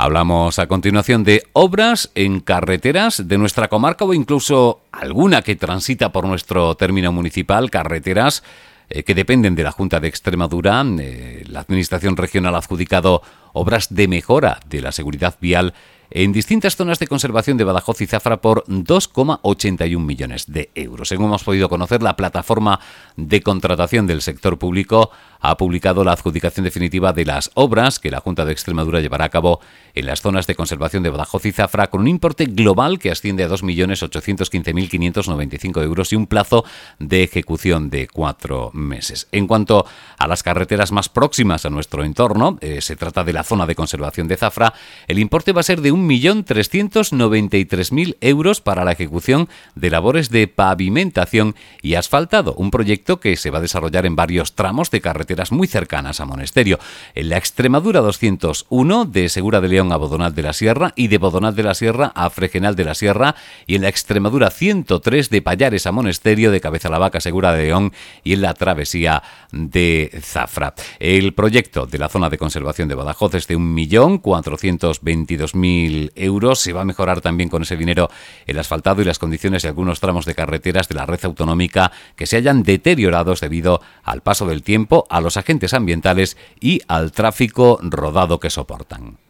Hablamos a continuación de obras en carreteras de nuestra comarca o incluso alguna que transita por nuestro término municipal, carreteras que dependen de la Junta de Extremadura. La Administración Regional ha adjudicado obras de mejora de la seguridad vial en distintas zonas de conservación de Badajoz y Zafra por 2,81 millones de euros. Según hemos podido conocer, la plataforma de contratación del sector público ha publicado la adjudicación definitiva de las obras que la Junta de Extremadura llevará a cabo en las zonas de conservación de Badajoz y Zafra con un importe global que asciende a 2.815.595 euros y un plazo de ejecución de 4 meses. En cuanto a las carreteras más próximas a nuestro entorno, se trata de la zona de conservación de Zafra. El importe va a ser de 1.393.000 euros para la ejecución de labores de pavimentación y asfaltado, un proyecto que se va a desarrollar en varios tramos de carreteras muy cercanas a Monesterio. En la Extremadura 201, de Segura de León a Bodonal de la Sierra y de Bodonal de la Sierra a Fregenal de la Sierra, y en la Extremadura 103, de Pallares a Monesterio, de Cabezalavaca a Segura de León y en la travesía de Zafra. El proyecto de la zona de conservación de Badajoz es de 1.422.000 euros. Se va a mejorar también con ese dinero el asfaltado y las condiciones de algunos tramos de carreteras de la red autonómica que se hayan deteriorados debido al paso del tiempo, a los agentes ambientales y al tráfico rodado que soportan.